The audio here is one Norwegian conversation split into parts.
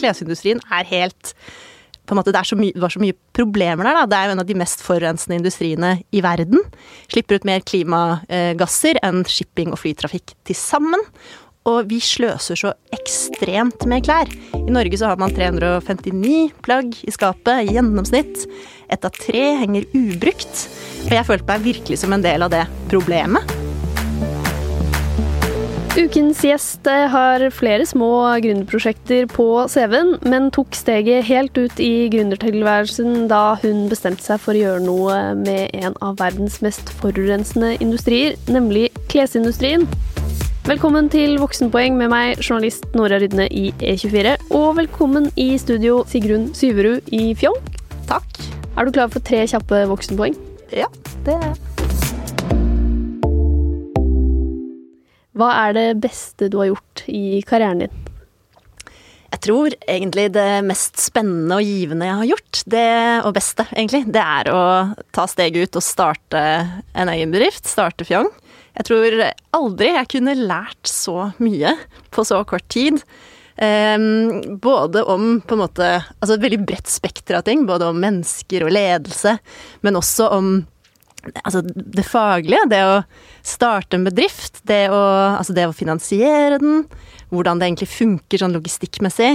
klesindustrien helt på en måte, det var så mye problemer der da. Det jo en av de mest forurensende industriene i verden. Slipper ut mer klimagasser enn shipping og flytrafikk til sammen. Og vi sløser så ekstremt med klær. I Norge så har man 359 plagg i skapet i gjennomsnitt. 1 av 3 henger ubrukt. Og jeg følte meg virkelig som en del av det problemet. Ukens gjest har flere små gründerprosjekter på CV-en, men tok steget helt ut i gründertilværelsen da hun bestemte seg for å gjøre noe med en av verdens mest forurensende industrier, nemlig klesindustrien. Velkommen til Voksenpoeng med meg, journalist Nora Rydne i E24, og velkommen i studio Sigrun Syverud i Fjong. Takk. Du klar for 3 kjappe voksenpoeng? Ja, det jeg. Hva det beste du har gjort i karrieren din? Jeg tror egentlig det mest spennende og givende jeg har gjort, og beste egentlig, det å ta steget ut og starte en egen bedrift, starte Fjong. Jeg tror aldri jeg kunne lært så mye på så kort tid. Både om på en måte, altså et veldig bredt spekter av ting, både om mennesker og ledelse, men også om det faglige, det å starte en bedrift, det å finansiere den, hvordan det egentlig funker sånn logistikkmessig,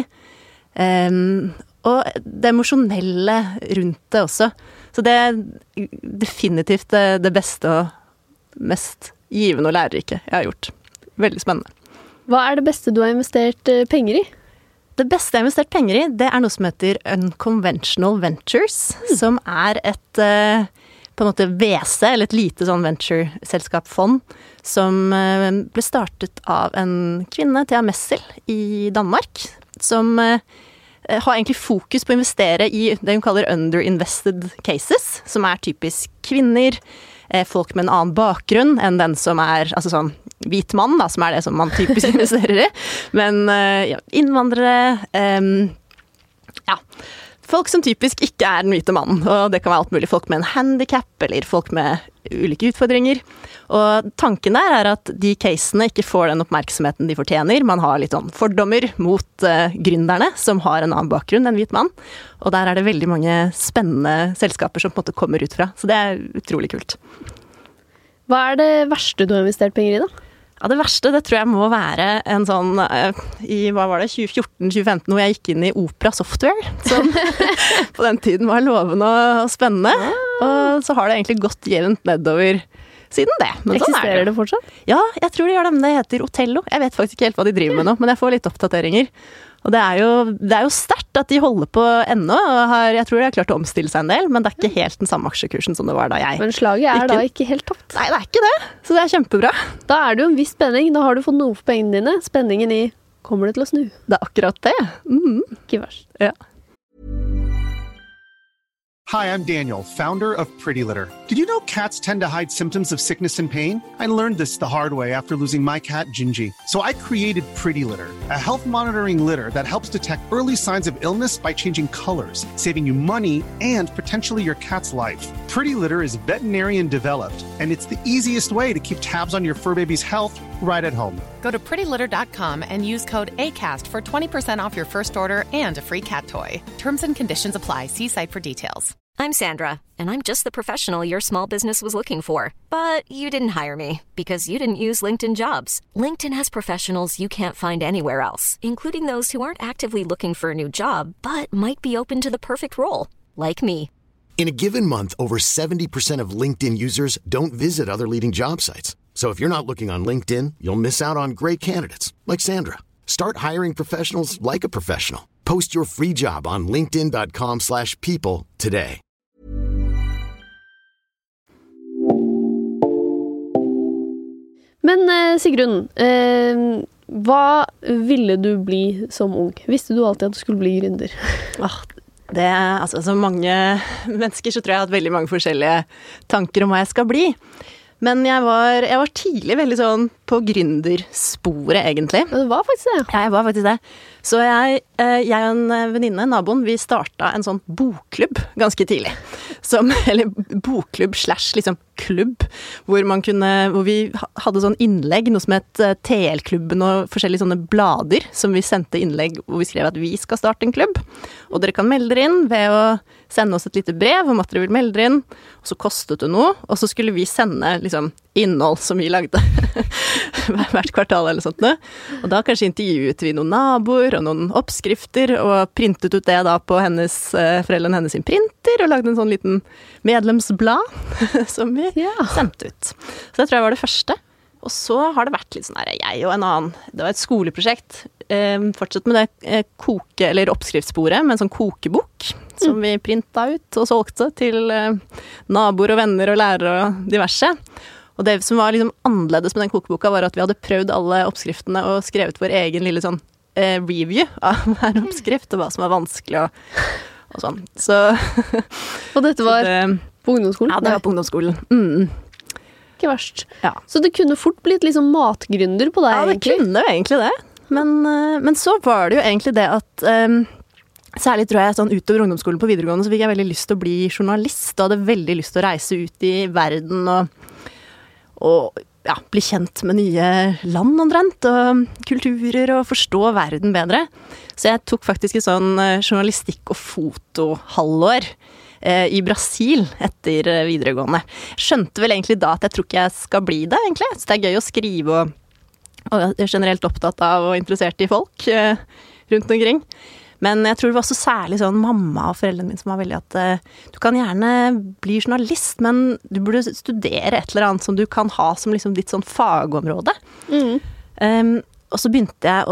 og det emosjonelle rundt det også. Så det definitivt det beste og mest givende og lærerike jeg har gjort. Veldig spennende. Hva det beste du har investert penger i? Det beste jeg har investert penger i, det noe som heter Unconventional Ventures, som et på en måte VC, eller et lite sånn venture-selskap-fond, som ble startet av en kvinne, Thea Messel, i Danmark, som har egentlig fokus på å investere i det hun kaller underinvested cases, som typisk kvinner, folk med en annen bakgrunn enn den som altså sånn hvit mann, da, som det som man typisk investerer i, men innvandrere, folk som typisk ikke den hvite mannen, og det kan være alt mulig. Folk med en handicap, eller folk med ulike utfordringer. Og tanken at de casene ikke får den oppmerksomheten de fortjener. Man har litt fordommer mot gründerne som har en annen bakgrunn enn hvit mann. Og der det veldig mange spennende selskaper som på en måte kommer ut fra. Så det utrolig kult. Hva det verste du har investert penger i da? Ja, det verste, det tror jeg må være en sånn, i, 2014-2015, hvor jeg gikk inn i Opera Software, som på den tiden var lovende og spennende, og så har det egentlig gått jevnt nedover siden det. Men eksisterer det fortsatt? Ja, jeg tror det gjør det, men det heter Otello. Jeg vet faktisk ikke helt hva de driver med nå, men jeg får litt oppdateringer. Og det jo sterkt at de holder på ennå, og jeg tror de har klart å omstille seg en del, men det ikke helt den samme aksjekursen som det var da jeg. Men slaget da ikke helt tapt? Nei, det ikke det, så det kjempebra. Da det jo en viss spenning, da har du fått noe for pengene dine. Spenningen i, kommer det til å snu? Det akkurat det. Ikke verst. Ja. Hi, I'm Daniel, founder of Pretty Litter. Did you know cats tend to hide symptoms of sickness and pain? I learned this the hard way after losing my cat, Gingy. So I created Pretty Litter, a health monitoring litter that helps detect early signs of illness by changing colors, saving you money and potentially your cat's life. Pretty Litter is veterinarian developed, and it's the easiest way to keep tabs on your fur baby's health right at home. Go to prettylitter.com and use code ACAST for 20% off your first order and a free cat toy. Terms and conditions apply. See site for details. I'm Sandra, and I'm just the professional your small business was looking for. But you didn't hire me because you didn't use LinkedIn Jobs. LinkedIn has professionals you can't find anywhere else, including those who aren't actively looking for a new job, but might be open to the perfect role, like me. In a given month, over 70% of LinkedIn users don't visit other leading job sites. So if you're not looking on LinkedIn, you'll miss out on great candidates like Sandra. Start hiring professionals like a professional. Post your free job on linkedin.com/people today. Men Sigrun, hva ville du bli som ung? Visste du alltid at du skulle bli gründer? Altså, så mange mennesker så tror jeg har hatt veldig mange forskjellige tanker om hva jeg skal bli. Men jeg var tidlig veldig sånn på gründersporet, egentlig. Ja, det var faktisk det. Ja, jeg var faktisk det. Så jeg og en venninne, naboen, vi startet en sånn bokklubb ganske tidlig. Eller bokklubb / liksom klubb, hvor vi hadde sånn innlegg, noe som het TL-klubben og forskjellige sånne blader, som vi sendte innlegg hvor vi skrev at vi skal starte en klubb, og dere kan melde dere inn ved å sende oss et lite brev om at dere vil melde dere inn, og så kostet det noe, og så skulle vi sende liksom innhold som vi lagde hvert kvartal eller sånt nå. Og da kanskje intervjuet vi noen naboer og noen oppskrifter, og printet ut det da på foreldrene hennes sin printer, og lagde en sånn liten medlemsblad som vi sendte ut. Så det tror jeg var det første. Og så har det vært litt sånn der, jeg og en annen, det var et skoleprosjekt, fortsatt med det eller oppskriftssporet, med en sånn kokebok, som vi printet ut og solgte til naboer og venner og lærere og diverse. Og det som var liksom annerledes med den kokeboka var at vi hadde prøvd alle oppskriftene og skrevet vår egen lille sånn review av hver oppskrift, og hva som var vanskelig og sånn. Så og dette var på ungdomsskolen? Ja, det var på ungdomsskolen. Ikke verst. Ja. Så det kunne fort blitt liksom matgründer på deg, egentlig? Ja, det kunne jo egentlig det. Men så var det jo egentlig det at særlig tror jeg sånn utover ungdomsskolen på videregående så fikk jeg veldig lyst til å bli journalist, og hadde veldig lyst til å reise ut i verden og bli kjent med nye land omtrent, og kulturer, og forstå verden bedre. Så jeg tok faktisk et sånn journalistikk- og fotohalvår i Brasil etter videregående. Jeg skjønte vel egentlig da at jeg tror ikke jeg skal bli det, egentlig. Så det er gøy å skrive, og jeg er generelt opptatt av og interessert i folk rundt omkring. Men jeg tror det var også særlig sånn mamma og foreldrene mine som var veldig at du kan gjerne bli journalist, men du burde studere et eller annet som du kan ha som liksom ditt sånn fagområde. Og så begynte jeg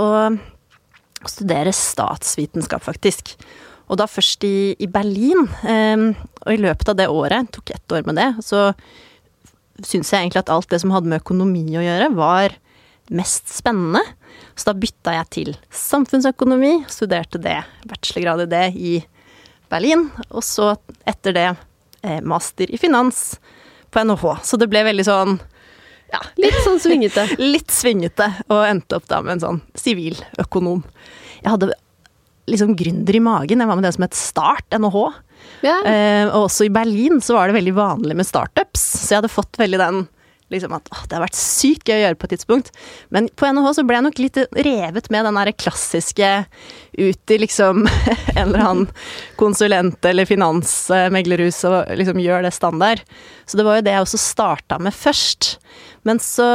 å studere statsvitenskap, faktisk. Og da først i Berlin, og i løpet av det året, tok 1 år med det, så synes jeg egentlig at alt det som hadde med økonomi å gjøre var mest spennende. Så da bytta jeg til samfunnsøkonomi, studerte det, bachelorgrad i det i Berlin, og så etter det master i finans på NHH. Så det ble veldig sånn, litt sånn svingete. Litt svingete, og endte opp da med en sånn siviløkonom. Jeg hadde liksom gründer i magen, jeg var med det som het Start, NHH. Ja. Og også i Berlin så var det veldig vanlig med startups, så jeg hadde fått veldig den liksom at det har vært sykt gøy å gjøre på et tidspunkt. Men på NHH så ble jeg nok litt revet med den der klassiske ut i liksom en eller annen konsulent eller finansmeglerhus og liksom gjør det standard. Så det var jo det jeg også startet med først. Men så,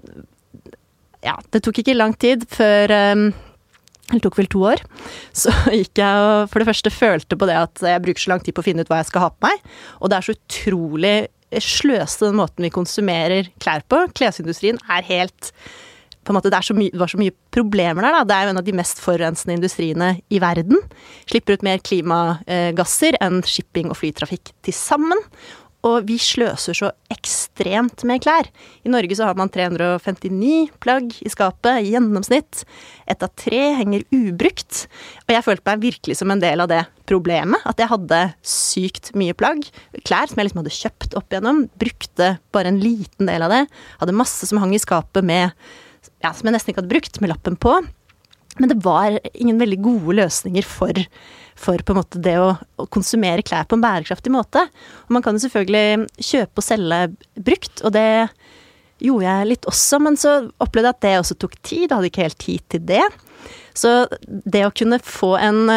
det tok ikke lang tid før, det tok vel 2 år, så gikk jeg og for det første følte på det at jeg bruker så lang tid på å finne ut hva jeg skal ha på meg, og det er så utrolig sløste den måten vi konsumerer klær på. Klesindustrien er helt, på en måte, det var så mye problemer der da. Det er jo en av de mest forurensende industriene i verden. Slipper ut mer klimagasser enn shipping og flytrafikk til sammen. Og vi sløser så ekstremt med klær. I Norge så har man 359 plagg i skapet i gjennomsnitt. 1 av 3 henger ubrukt. Og jeg følte meg virkelig som en del av det problemet. At jeg hadde sykt mye plagg. Klær som jeg liksom hadde kjøpt opp igjennom. Brukte bare en liten del av det. Hadde masse som hang i skapet med, som jeg nesten ikke hadde brukt, med lappen på. Men det var ingen veldig gode løsninger for på en måte det å konsumere klær på en bærekraftig måte. Og man kan jo selvfølgelig kjøpe og selge brukt, og det gjorde jeg litt også, men så opplevde jeg at det også tok tid, jeg hadde ikke helt tid til det. Så det å kunne få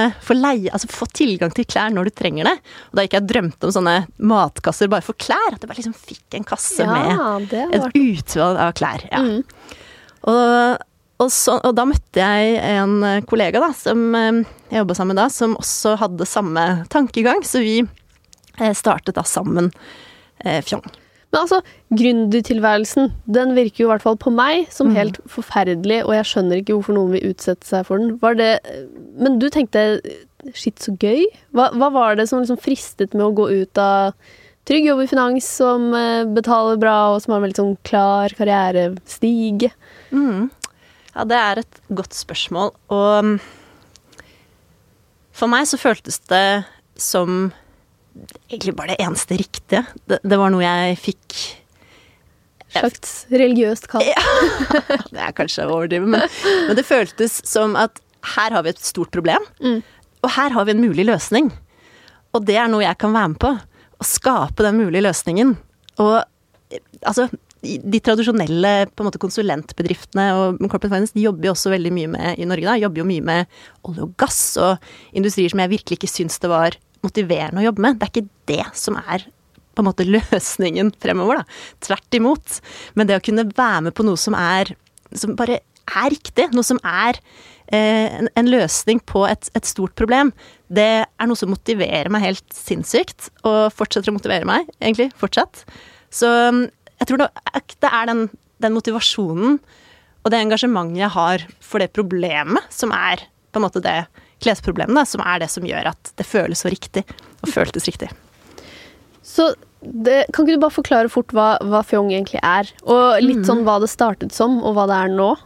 tilgang til klær når du trenger det, og da ikke jeg drømte om sånne matkasser bare for klær, at jeg bare liksom fikk en kasse med et utvalg av klær. Ja. Og da møtte jeg en kollega da, som jeg jobbet sammen med da, som også hadde samme tankegang, så vi startet da sammen Fjong. Men altså, gründertilværelsen, den virker jo i hvert fall på meg som helt forferdelig, og jeg skjønner ikke hvorfor noen vil utsette seg for den. Men du tenkte, shit så gøy? Hva var det som liksom fristet med å gå ut av trygg jobb i finans, som betaler bra, og som har en veldig sånn klar karrierestige? Ja, det er et godt spørsmål, og for meg så føltes det som egentlig bare det eneste riktige. Det var noe jeg fikk slags religiøst kall. Ja, det er kanskje overdrivet, men det føltes som at her har vi et stort problem, og her har vi en mulig løsning. Og det er noe jeg kan være med på, å skape den mulige løsningen. Og altså, de tradisjonelle på en måte konsulentbedriftene og corporate finance, de jobber jo også veldig mye med, i Norge da, jobber jo mye med olje og gass og industrier som jeg virkelig ikke synes det var motiverende å jobbe med. Det er ikke det som er på en måte løsningen fremover da. Tvert imot. Men det å kunne være med på noe som bare er riktig, noe som er en løsning på et stort problem, det er noe som motiverer meg helt sinnssykt, og fortsetter å motivere meg, egentlig, fortsatt. Så jeg tror det er den motivasjonen og det engasjementet jeg har for det problemet, som er på en måte det klesproblemet, da, som er det som gjør at det føles så riktig, og føltes riktig. Så kan ikke du bare forklare fort hva Fjong egentlig er? Og litt sånn hva det startet som, og hva det er nå?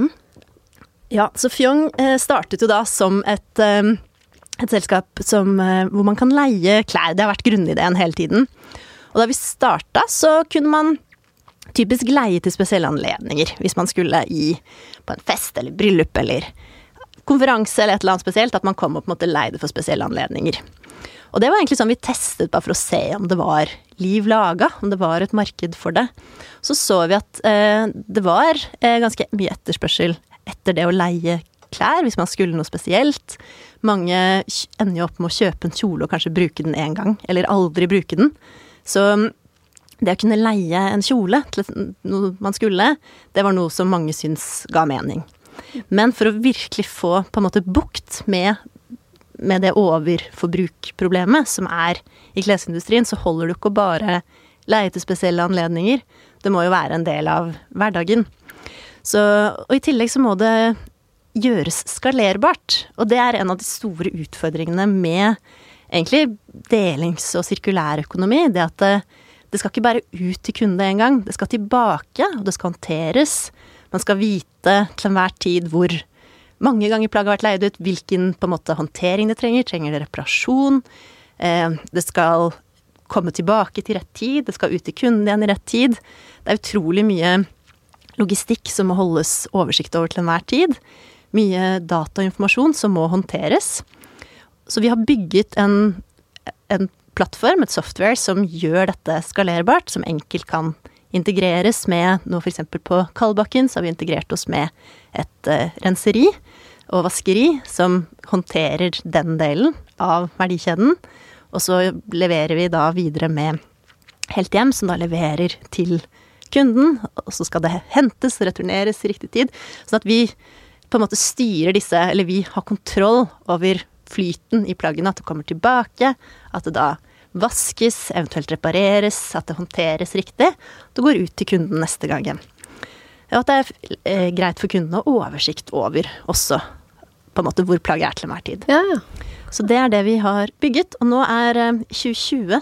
Ja, så Fjong startet jo da som et selskap hvor man kan leie klær. Det har vært grunnideen hele tiden. Og da vi startet, så kunne man typisk leie til spesielle anledninger, hvis man skulle på en fest eller bryllup eller konferanse eller et eller annet spesielt, at man kom og på en måte leide for spesielle anledninger. Og det var egentlig sånn vi testet bare for å se om det var liv laga, om det var et marked for det. Så vi at det var ganske mye etterspørsel etter det å leie klær, hvis man skulle noe spesielt. Mange ender jo opp med å kjøpe en kjole og kanskje bruke den en gang, eller aldri bruke den. Så det å kunne leie en kjole til noe man skulle, det var noe som mange syns ga mening. Men for å virkelig få på en måte bukt med det overforbrukproblemet som er i klesindustrien, så holder du ikke å bare leie til spesielle anledninger. Det må jo være en del av hverdagen. Og i tillegg så må det gjøres skalerbart. Og det er en av de store utfordringene med egentlig delings- og sirkulærøkonomi, det at det skal ikke bare ut til kunde en gang, det skal tilbake, og det skal håndteres. Man skal vite til enhver tid hvor mange ganger plagget har vært leid ut, hvilken på en måte håndtering det trenger det reparasjon, det skal komme tilbake til rett tid, det skal ut til kunden igjen i rett tid. Det er utrolig mye logistikk som må holdes oversikt over til enhver tid, mye data og informasjon som må håndteres. Så vi har bygget en plattform, et software, som gjør dette skalerbart, som enkelt kan integreres med noe for eksempel på Kalbakken, så har vi integrert oss med et renseri og vaskeri som håndterer den delen av verdikjeden, og så leverer vi da videre med Helt Hjem, som da leverer til kunden, og så skal det hentes og returneres i riktig tid, sånn at vi på en måte styrer disse, eller vi har kontroll over flyten i plaggene, at det kommer tilbake, at det da vaskes, eventuelt repareres, at det håndteres riktig, det går ut til kunden neste gang igjen. Og at det er greit for kunden å ha oversikt over også, på en måte hvor plagget er til enhver tid. Ja. Så det er det vi har bygget, og nå er 2020,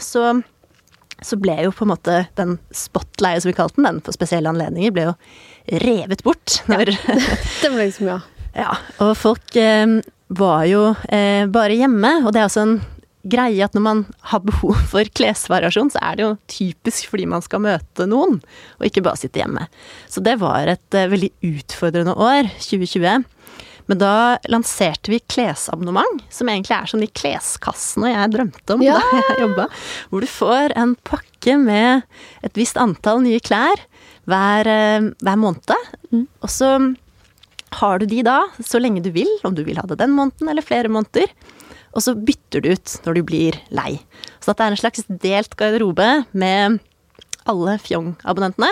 så ble jo på en måte den spotleie, som vi kalte den for spesielle anledninger, ble jo revet bort. Når, det ble liksom, ja, og folk var jo bare hjemme, og det er også en greie at når man har behov for klesvariasjon, så er det jo typisk fordi man skal møte noen, og ikke bare sitte hjemme. Så det var et veldig utfordrende år, 2020. Men da lanserte vi klesabonnement, som egentlig er som de kleskassene jeg drømte om da jeg jobbet, hvor du får en pakke med et visst antall nye klær hver måned, og så har du de da så lenge du vil, om du vil ha det den måneden eller flere måneder, og så bytter du ut når du blir lei. Så det er en slags delt garderobe med alle Fjong-abonnentene,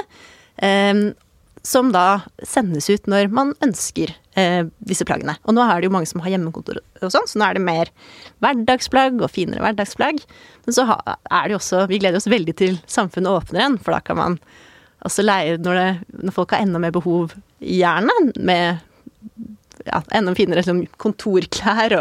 som da sendes ut når man ønsker disse plaggene. Og nå er det jo mange som har hjemmekontor og sånn, så nå er det mer hverdagsplagg og finere hverdagsplagg. Men så er det jo også, vi gleder oss veldig til samfunnet åpner igjen, for da kan man også leie når folk har enda mer behov, gjerne med enda finere liksom, kontorklær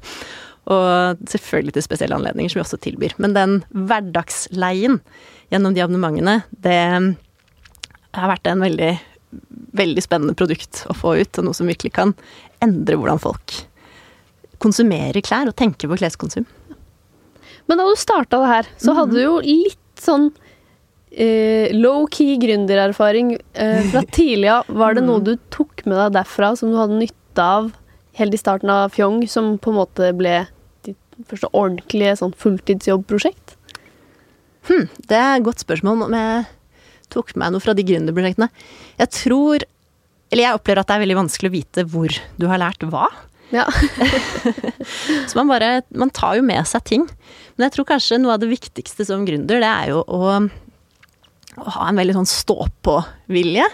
og selvfølgelig til spesielle anledninger som vi også tilbyr. Men den hverdagsleien gjennom de abonnementene, det har vært en veldig, veldig spennende produkt å få ut, og noe som virkelig kan endre hvordan folk konsumerer klær og tenker på kleskonsum. Men da du startet det her, så hadde du jo litt sånn low-key gründererfaring fra tidlig. Var det noe du tok med deg derfra som du hadde nytte av helt i starten av Fjong, som på en måte ble ditt første ordentlige sånn fulltidsjobbprosjekt? Det er et godt spørsmål om jeg tok med meg noe fra de gründerprosjektene. Jeg opplever at det er veldig vanskelig å vite hvor du har lært hva. Ja. Så man tar jo med seg ting. Men jeg tror kanskje noe av det viktigste som gründer, det er jo å ha en veldig sånn stå-på-vilje.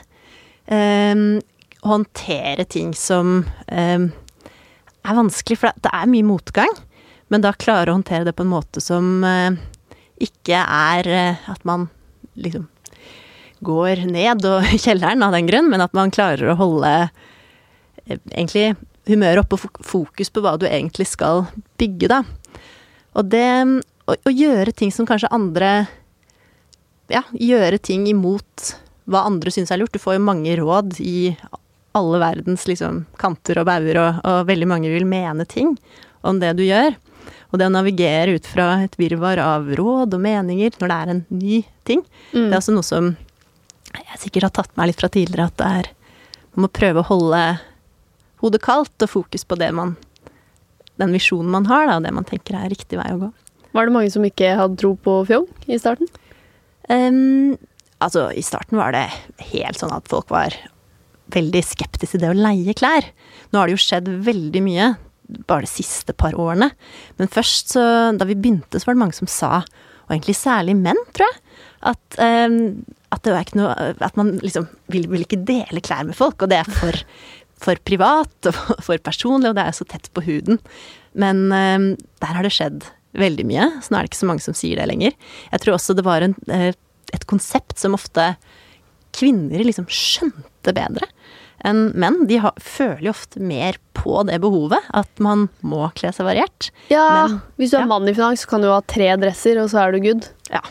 Håndtere ting som er vanskelig, for det er mye motgang. Men da klare å håndtere det på en måte som ikke er at man liksom går ned og kjelleren av den grunn, men at man klarer å holde egentlig humøret oppe og fokus på hva du egentlig skal bygge da. Og det å gjøre ting som kanskje andre, gjøre ting imot hva andre synes er lurt. Du får jo mange råd i alle verdens liksom, kanter og bauer, og veldig mange vil mene ting om det du gjør. Og det å navigere ut fra et virvar av råd og meninger når det er en ny ting, det er også noe som jeg sikkert har tatt meg litt fra tidligere, at man må prøve å holde hodet kaldt og fokus på den visjonen man har, da, og det man tenker er riktig vei å gå. Var det mange som ikke hadde tro på Fjong i starten? Altså, i starten var det helt sånn at folk var veldig skeptiske til det å leie klær. Nå har det jo skjedd veldig mye, bare de siste par årene. Men først, da vi begynte, så var det mange som sa, og egentlig særlig menn, tror jeg, at det var ikke noe, at man liksom vil ikke dele klær med folk, og det er for privat og for personlig, og det er så tett på huden. Men der har det skjedd veldig mye, så nå er det ikke så mange som sier det lenger. Jeg tror også det var et konsept som ofte kvinner liksom skjønte bedre enn menn. De føler jo ofte mer på det behovet, at man må kle seg variert. Ja, men, hvis du er mann i finans, så kan du ha 3 dresser, og så er du good. Ja.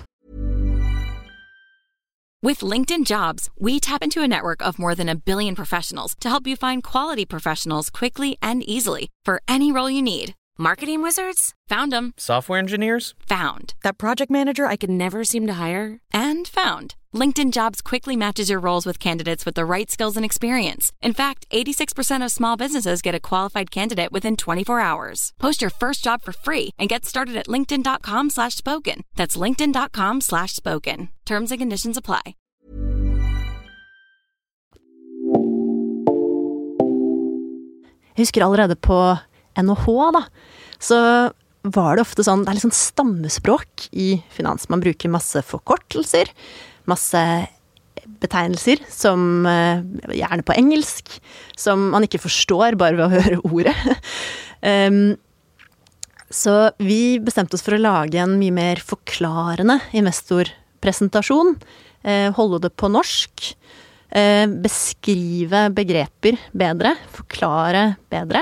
With LinkedIn Jobs, we tap into a network of more than 1 billion professionals to help you find quality professionals quickly and easily for any role you need. Marketing wizards? Found them. Software engineers? Found. That project manager I could never seem to hire? And found. LinkedIn Jobs quickly matches your roles with candidates with the right skills and experience. In fact, 86% of small businesses get a qualified candidate within 24 hours. Post your first job for free and get started at linkedin.com/spoken. That's linkedin.com/spoken. Terms and conditions apply. Jeg husker allerede på NHH da, så var det ofte sånn, det er litt sånn stammespråk i finans. Man bruker masse forkortelser, masse betegnelser som gjerne på engelsk, som man ikke forstår bare ved å høre ordet. Så vi bestemte oss for å lage en mye mer forklarende investorpresentasjon, holde det på norsk, beskrive begreper bedre, forklare bedre,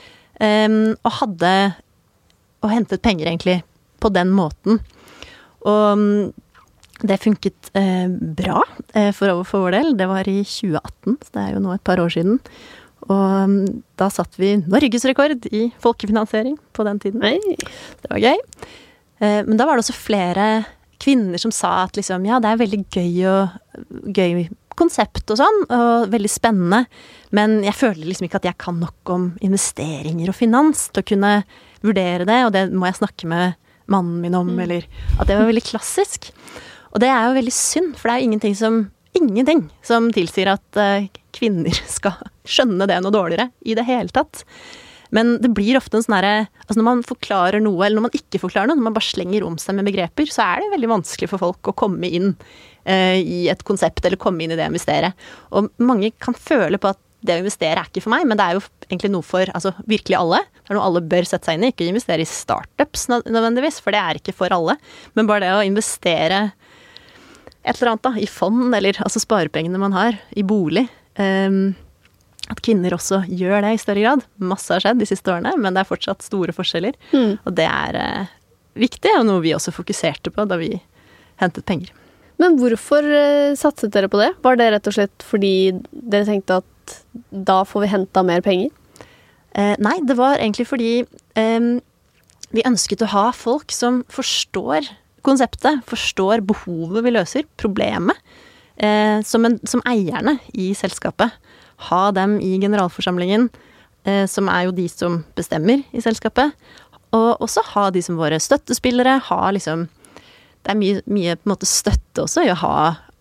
og hentet penger egentlig på den måten. Og det funket bra for vår del. Det var i 2018, så det er jo nå et par år siden. Og da satt vi norgesrekord i folkefinansiering på den tiden. Nei. Det var gøy. Men da var det også flere kvinner som sa at liksom, ja, det er veldig gøy konsept og sånn, og veldig spennende, men jeg føler liksom ikke at jeg kan nok om investeringer og finans til å kunne vurdere det, og det må jeg snakke med mannen min om, eller at det var veldig klassisk. Og det er jo veldig synd, for det er jo ingenting som tilsier at kvinner skal skjønne det noe dårligere i det hele tatt. Men det blir ofte en sånn herre, altså når man forklarer noe, eller når man ikke forklarer noe, når man bare slenger om seg med begreper, så er det veldig vanskelig for folk å komme inn i et konsept, eller komme inn i det å investere. Og mange kan føle på at det å investere er ikke for meg, men det er jo egentlig noe for altså, virkelig alle. Det er noe alle bør sette seg inn i, ikke investere i startups nødvendigvis, for det er ikke for alle. Men bare det å investere et eller annet da, i fond, eller altså sparepengene man har, i bolig, at kvinner også gjør det i større grad. Masse har skjedd de siste årene, men det er fortsatt store forskjeller. Og det er viktig, og noe vi også fokuserte på da vi hentet penger. Men hvorfor satset dere på det? Var det rett og slett fordi dere tenkte at da får vi hentet mer penger? Nei, det var egentlig fordi vi ønsket å ha folk som forstår konseptet, forstår behovet vi løser, problemet, som eierne i selskapet. Ha dem i generalforsamlingen, som er jo de som bestemmer i selskapet, og også ha de som våre støttespillere, ha liksom, det er mye på en måte støtte også i å ha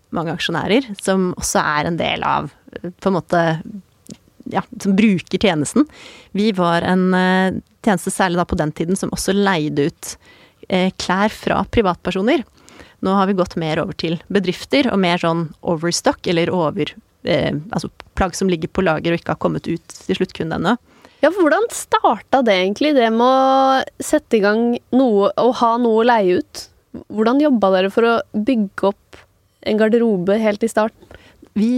mange aksjonærer, som også en del av, på en måte, ja, som bruker tjenesten. Vi var en tjeneste, særlig da på den tiden, som også leide ut klær fra privatpersoner. Nå har vi gått mer over til bedrifter, og mer sånn overstock, eller altså plagg som ligger på lager og ikke har kommet ut til sluttkunden ennå. Ja, for hvordan startet det egentlig, det med å sette i gang noe, og ha noe å leie ut? Hvordan jobbet dere for å bygge opp en garderobe helt i starten? Vi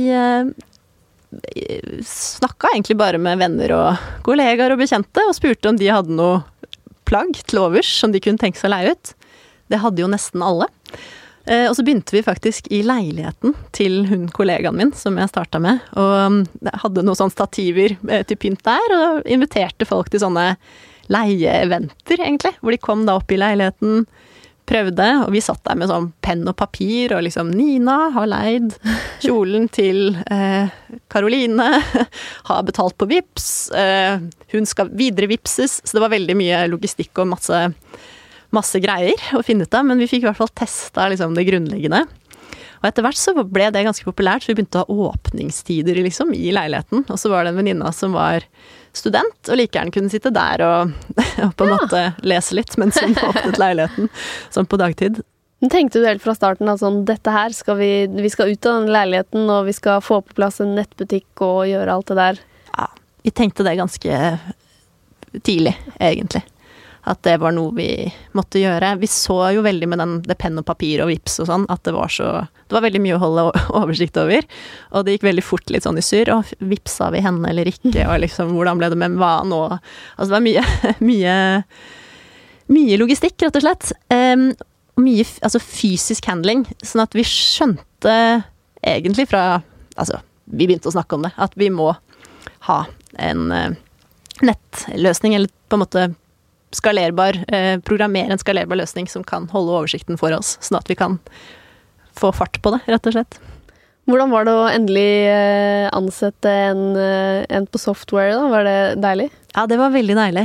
snakket egentlig bare med venner og kollegaer og bekjente, og spurte om de hadde noe plagg til overs som de kunne tenke seg å leie ut. Det hadde jo nesten alle. Og så begynte vi faktisk i leiligheten til kollegaen min, som jeg startet med, og hadde noen sånne stativer til pynt der, og inviterte folk til sånne leieeventer, egentlig, hvor de kom da opp i leiligheten, prøvde, og vi satt der med sånn penn og papir, og liksom, Nina har leid kjolen til Karoline, har betalt på Vipps, hun skal videre vipses, så det var veldig mye logistikk og masse greier å finne ut av, men vi fikk i hvert fall testet liksom, det grunnleggende. Og etter hvert så ble det ganske populært, så vi begynte å ha åpningstider liksom, i leiligheten, og så var det en venninne som var student, og like gjerne kunne sitte der og på en måte lese litt, mens hun åpnet leiligheten, sånn på dagtid. Men tenkte du helt fra starten at sånn, dette her skal vi skal ut av den leiligheten, og vi skal få på plass en nettbutikk og gjøre alt det der? Ja, vi tenkte det ganske tidlig, egentlig. At det var noe vi måtte gjøre. Vi så jo veldig med det penn og papir og vips og sånn, at det var veldig mye å holde oversikt over, og det gikk veldig fort litt sånn i surr, og vipsa vi henne eller ikke, og liksom, hvordan ble det med hva nå? Altså det var mye logistikk, rett og slett. Mye altså fysisk handling, sånn at vi skjønte egentlig vi begynte å snakke om det, at vi må ha en nettløsning, eller på en måte programmere en skalerbar løsning som kan holde oversikten for oss, sånn at vi kan få fart på det, rett og slett. Hvordan var det å endelig ansette en på software da? Var det deilig? Ja, det var veldig deilig.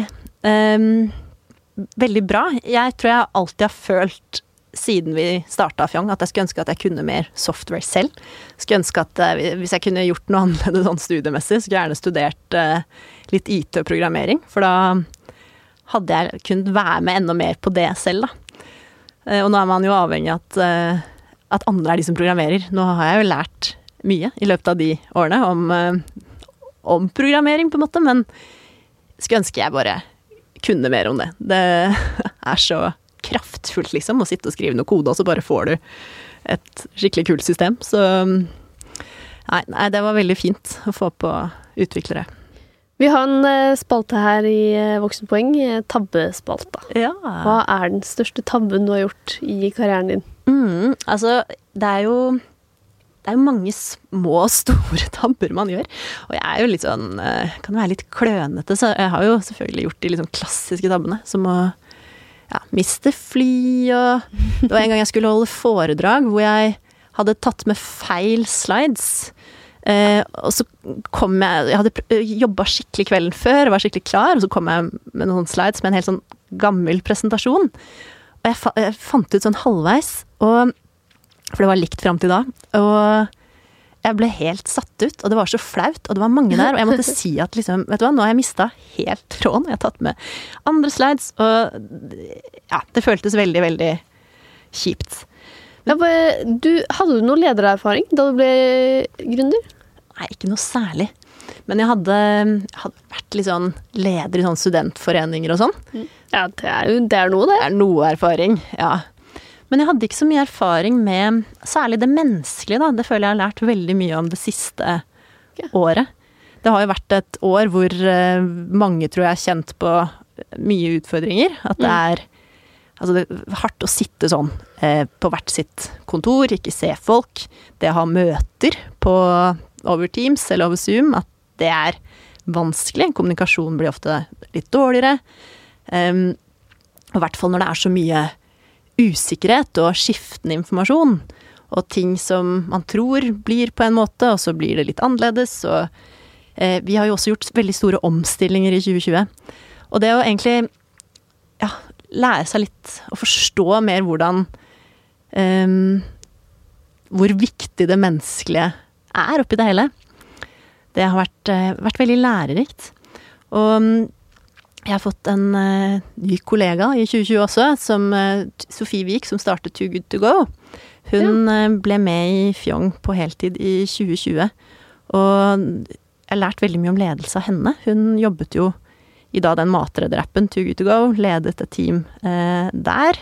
Veldig bra. Jeg tror jeg alltid har følt, siden vi startet Fjong, at jeg skulle ønske at jeg kunne mer software selv. Skulle ønske at hvis jeg kunne gjort noe annerledes sånn studiemessig, skulle jeg gjerne studert litt IT og programmering, for da hadde jeg kunnet være med enda mer på det selv, da. Og nå man jo avhengig av at andre de som programmerer. Nå har jeg jo lært mye i løpet av de årene om programmering, på en måte, men skulle ønske jeg bare kunne mer om det. Det så kraftfullt, liksom, å sitte og skrive noe kode, og så bare får du et skikkelig kult system. Så nei, det var veldig fint å få på utviklere. Vi har en spalte her i Voksenpoeng, tabbespalta. Ja. Hva den største tabben du har gjort i karrieren din? Altså, det jo mange små og store tabber man gjør, og jeg jo litt sånn, kan være litt klønete, så jeg har jo selvfølgelig gjort de liksom klassiske tabbene, som å miste fly, og det var en gang jeg skulle holde foredrag, hvor jeg hadde tatt med feil slides, og så kom jeg hadde jobbet skikkelig kvelden før, var skikkelig klar, og så kom jeg med noen slides med en helt sånn gammel presentasjon, og jeg fant ut sånn halvveis, for det var likt frem til da, og jeg ble helt satt ut, og det var så flaut, og det var mange der, og jeg måtte si at liksom, vet du hva, nå har jeg mistet helt tråden, jeg har tatt med andre slides, og ja, det føltes veldig, veldig kjipt. Hadde du noe ledererfaring da du ble gründer? Nei, ikke noe særlig. Men jeg hadde vært litt sånn leder i sånn studentforeninger og sånn. Ja, det noe det. Det noe erfaring, ja. Men jeg hadde ikke så mye erfaring med særlig det menneskelige, da. Det føler jeg har lært veldig mye om det siste året. Det har jo vært et år hvor mange, tror jeg, har kjent på mye utfordringer. At det det hardt å sitte sånn på hvert sitt kontor, ikke se folk. Det å ha møter over Teams eller over Zoom, at det vanskelig. Kommunikasjon blir ofte litt dårligere. Og i hvert fall når det så mye usikkerhet og skiftende informasjon, og ting som man tror blir på en måte, og så blir det litt annerledes. Og vi har jo også gjort veldig store omstillinger i 2020. Og det å egentlig lære seg litt og forstå mer hvordan hvor viktig det menneskelige oppi det hele. Det har vært veldig lærerikt. Og jeg har fått en ny kollega i 2020 også, som Sofie Vik, som startet Too Good To Go. Hun ble med i Fjong på heltid i 2020, og jeg har lært veldig mye om ledelse av henne. Hun jobbet jo i da den matrederappen Too Good To Go, ledet et team der.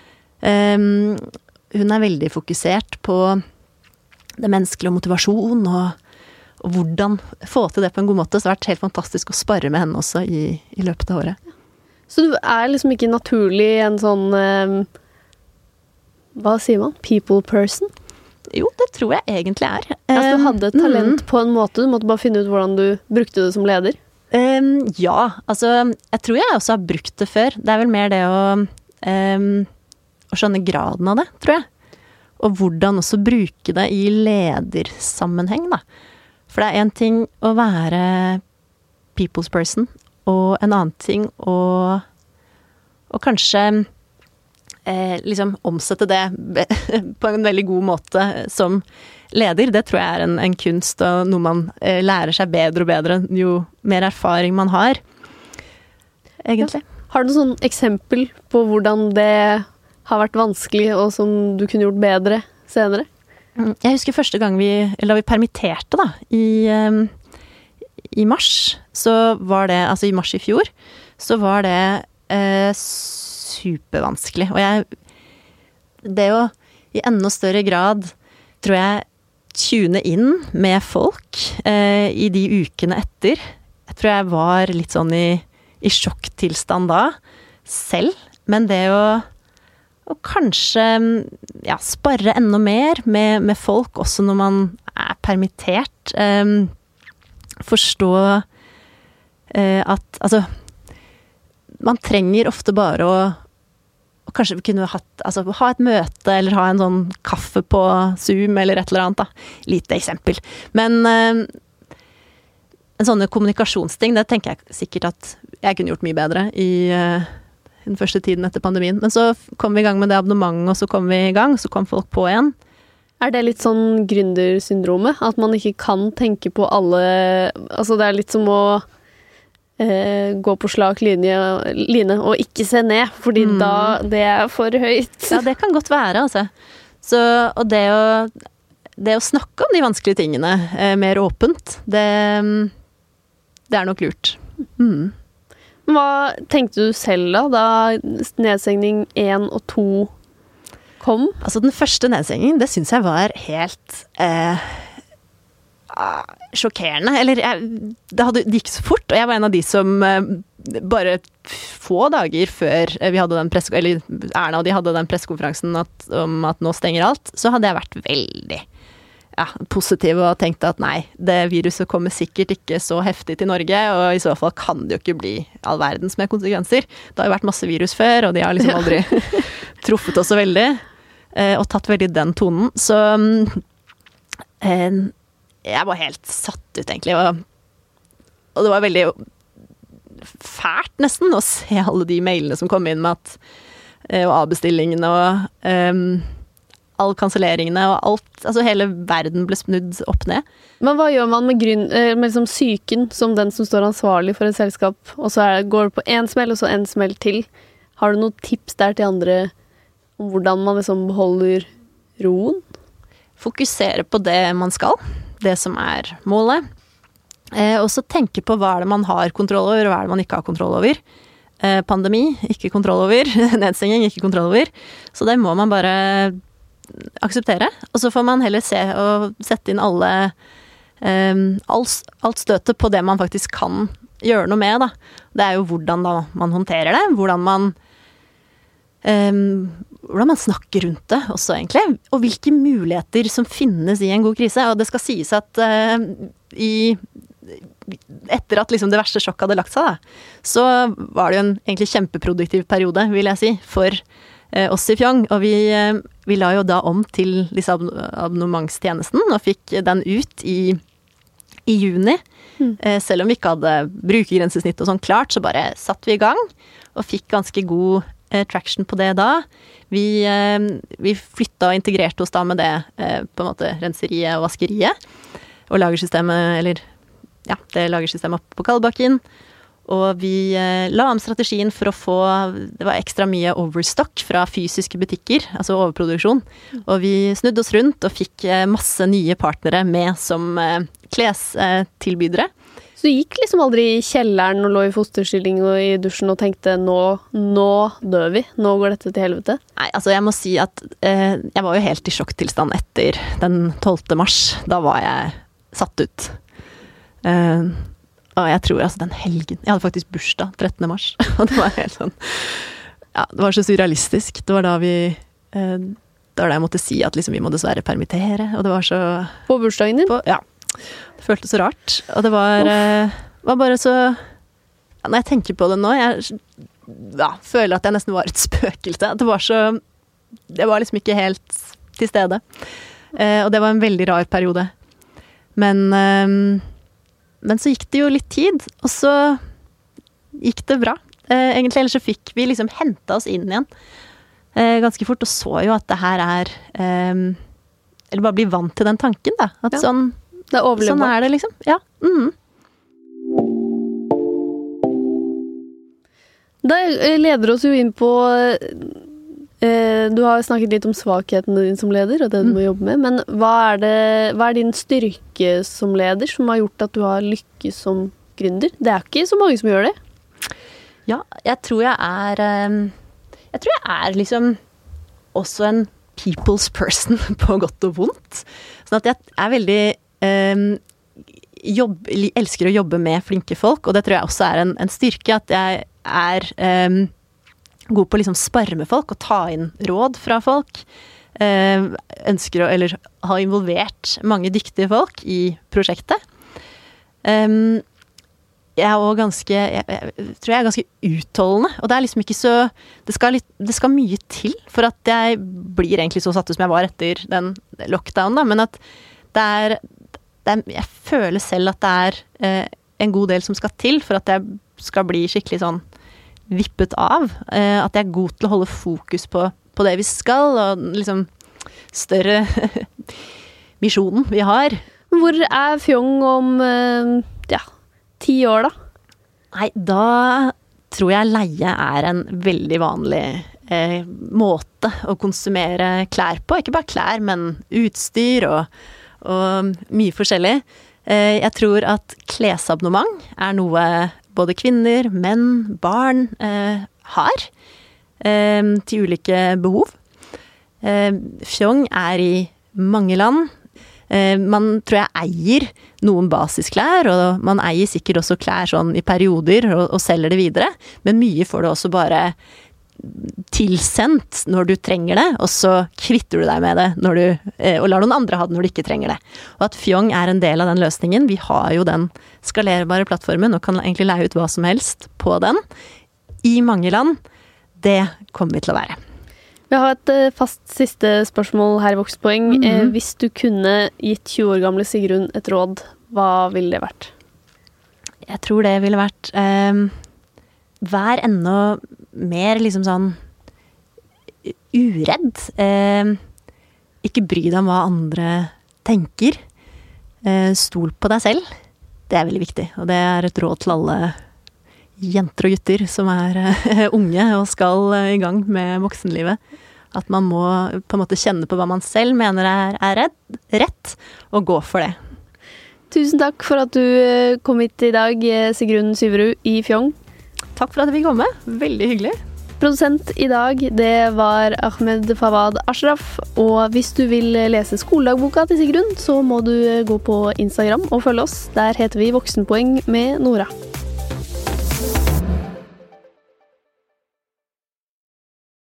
Hun veldig fokusert på det menneskelige og motivasjon, og hvordan få til det på en god måte. Så det har vært helt fantastisk å sparre med henne også i løpet av året. Så du liksom ikke naturlig en sånn, hva sier man? People person? Jo, det tror jeg egentlig Altså du hadde et talent på en måte, du måtte bare finne ut hvordan du brukte det som leder? Ja, altså jeg tror jeg også har brukt det før. Det vel mer det å skjønne graden av det, tror jeg. Og hvordan også bruke det i ledersammenheng, da. For det en ting å være people's person, og en annen ting å kanskje liksom omsette det på en veldig god måte som leder. Det tror jeg en kunst, og noe man lærer seg bedre og bedre jo mer erfaring man har, egentlig. Ja. Har du noen sånn eksempel på hvordan det har vært vanskelig, og som du kunne gjort bedre senere? Jeg husker første gang da vi permitterte da, i mars, så var det, altså i mars i fjor, så var det supervanskelig. Og det å i enda større grad, tror jeg, tune inn med folk i de ukene etter. Jeg tror jeg var litt sånn i sjokktilstand da, selv. Men det å kanskje sparre enda mer med folk, også når man permittert. Forstå at, altså, man trenger ofte bare å kanskje kunne ha et møte, eller ha en sånn kaffe på Zoom, eller et eller annet da. Lite eksempel. Men en sånne kommunikasjonsting, det tenker jeg sikkert at jeg kunne gjort mye bedre i den første tiden etter pandemien. Men så kom vi i gang med det abonnementet, og så kom vi i gang, så kom folk på igjen. Det litt sånn gründersyndromet? At man ikke kan tenke på alle... Altså det litt som å gå på slak line og ikke se ned, fordi da det for høyt. Ja, det kan godt være, altså. Så, og det å snakke om de vanskelige tingene mer åpent, det nok lurt. Hva tenkte du selv da nedstengning 1 og 2 kom? Altså den første nedstengningen, det synes jeg var helt sjokkerende. Eller det gikk så fort, og jeg var en av de som bare få dager før vi hadde den Erna og de hadde den pressekonferansen om at nå stenger alt, så hadde jeg vært veldig positiv og tenkt at nei, det viruset kommer sikkert ikke så heftig til Norge, og i så fall kan det jo ikke bli all verdens med konsekvenser. Det har jo vært masse virus før, og de har liksom aldri truffet oss så veldig, og tatt veldig den tonen. Så jeg var helt satt ut, egentlig, og det var veldig fælt nesten å se alle de mailene som kom inn med og avbestillingene og alle kanselleringene og alt, altså hele verden ble snudd opp ned. Men hva gjør man med liksom psyken som den som står ansvarlig for et selskap, og så går det på en smell og så en smell til? Har du noen tips der til andre om hvordan man liksom beholder roen? Fokusere på det man skal, det som målet. Og så tenke på hva det man har kontroll over, og hva det man ikke har kontroll over. Pandemi, ikke kontroll over. Nedstenging, ikke kontroll over. Så det må man bare akseptere. Og så får man heller se og sette inn alt støtet på det man faktisk kan gjøre noe med, da. Det jo hvordan da man håndterer det, hvordan man snakker rundt det også, egentlig. Og hvilke muligheter som finnes i en god krise. Og det skal sies at etter at liksom det verste sjokket hadde lagt seg, da, så var det jo en egentlig kjempeproduktiv periode, vil jeg si, for oss i Fjong. Og vi la jo da om til disse abonnementstjenesten, og fikk den ut i juni. Selv om vi ikke hadde brukergrensesnitt og sånn klart, så bare satt vi i gang, og fikk ganske god traction på det da. Vi flyttet og integrerte oss da med det, på en måte renseriet og vaskeriet, og lagersystemet, eller ja, det lagersystemet oppe på Kalbakken. Og vi la om strategien for å få, det var ekstra mye overstock fra fysiske butikker, altså overproduksjon. Og vi snudde oss rundt og fikk masse nye partnere med som klestilbydere. Så du gikk liksom aldri i kjelleren og lå i fosterstilling og i dusjen og tenkte nå dør vi, nå går dette til helvete? Nei, altså jeg må si at jeg var jo helt i sjokktilstand etter den 12. mars. Da var jeg satt ut. Og jeg tror altså den helgen, jeg hadde faktisk bursdag 13. mars, og det var helt sånn, ja, det var så surrealistisk. Det var da jeg måtte si at liksom vi må dessverre permittere, og det var så... På bursdagen din? Ja. Det føltes så rart, og det var bare så... Ja, når jeg tenker på det nå, jeg føler at jeg nesten var et spøkelse. Det var liksom ikke helt til stede. Og det var en veldig rar periode. Men så gikk det jo litt tid, og så gikk det bra. Egentlig, ellers så fikk vi liksom hentet oss inn igjen ganske fort, og så jo at det her eller bare bli vant til den tanken da, at ja. Sånn er det liksom, ja. Da leder oss jo inn på du har snakket litt om svakhetene dine som leder og det du må jobbe med, men hva er din styrke som leder som har gjort at du har lykkes som gründer? Det er ikke så mange som gjør det. Ja, jeg tror jeg er liksom også en people's person på godt og vondt. Sånn at jeg er veldig elsker å jobbe med flinke folk, og det tror jeg også er en styrke, at jeg er god på å liksom sparre med folk og ta inn råd fra folk. Ønsker eller har involvert mange dyktige folk i prosjektet. Jeg er også jeg tror jeg er ganske utholdende, og det er liksom ikke så, det skal mye til for at jeg blir egentlig så satt ut som jeg var etter den lockdown da, men at jeg føler selv at det er en god del som skal til for at jeg skal bli skikkelig sånn vippet av, at jeg er god til å holde fokus på det vi skal, og liksom større misjonen vi har. Hvor er Fjong om 10 år da? Nei, da tror jeg leie er en veldig vanlig måte å konsumere klær på. Ikke bare klær, men utstyr og mye forskjellig. Jeg tror at klesabonnement er noe både kvinner, menn, barn har til ulike behov. Fjong er i mange land. Man tror jeg eier noen basisklær, og man eier sikkert også klær sånn i perioder og selger det videre, men mye får du også bare tilsendt når du trenger det, og så kvitter du deg med det og lar noen andre ha det når du ikke trenger det. Og at Fjong er en del av den løsningen. Vi har jo den skalerbare plattformen og kan egentlig leie ut hva som helst på den. I mange land. Det kommer vi til å være. Vi har et fast siste spørsmål her i Vokspoeng. Hvis du kunne gitt 20 år gamle Sigrun et råd, hva ville det vært? Jeg tror det ville vært vær enda mer liksom sånn uredd. Ikke bry deg om hva andre tenker. Stol på deg selv. Det er veldig viktig, og det er et råd til alle jenter og gutter som er unge og skal i gang med voksenlivet. At man må på en måte kjenne på hva man selv mener er rett, og gå for det. Tusen takk for at du kom hit i dag, Sigrun Syverud i Fjong. Takk for at vi kom med. Veldig hyggelig. Produsent i dag, det var Ahmed Fawad Ashraf. Og hvis du vil lese skoledagboka til Sigrun, så må du gå på Instagram og følge oss. Der heter vi Voksenpoeng med Nora.